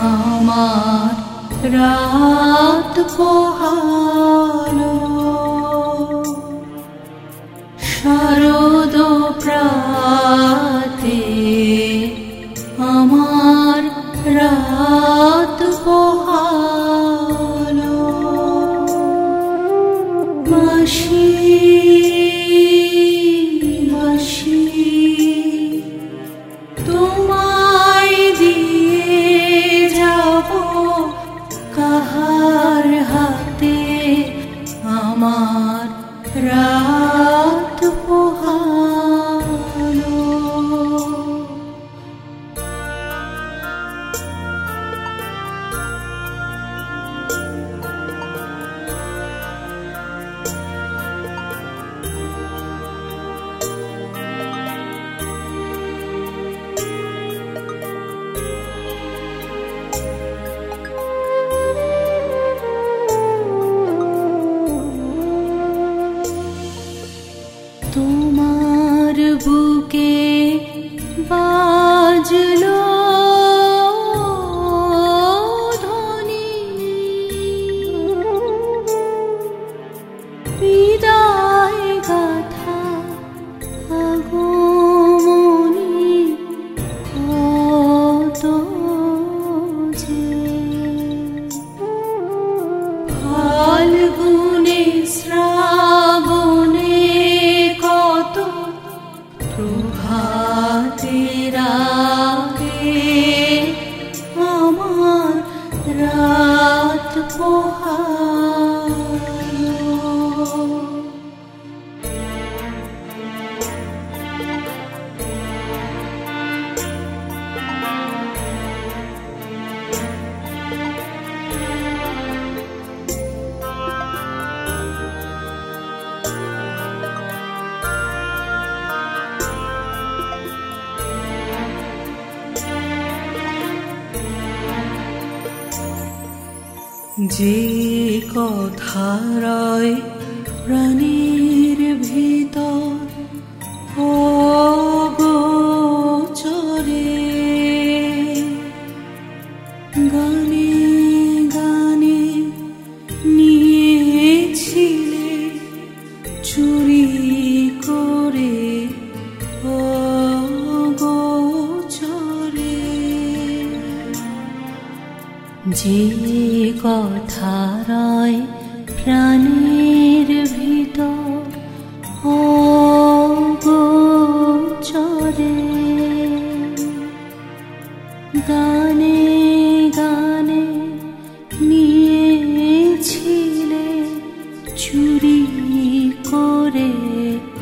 আমার রাত পোহালো শারদ প্রাতে আমার রাত পোহালো বাঁশি বাঁশি তোমায় দিয়ে যাব কাহার হাতে আমার রাত পোহালো তোমার বুকে বাজলো ধ্বনি বিদায় গাথা আগমনী কত যে ফাল্গুনে শ্রাবণে প্রভাতের আগে আমার রাত পোহালো যে কথা রয় প্রাণীর ভিতর অগোচরে গানে গানে নিয়েছিলে চুরি করে অগোচরে যে কথা রয় প্রাণের ভিতর অগোচরে গানে গানে নিয়েছিলে চুরি করে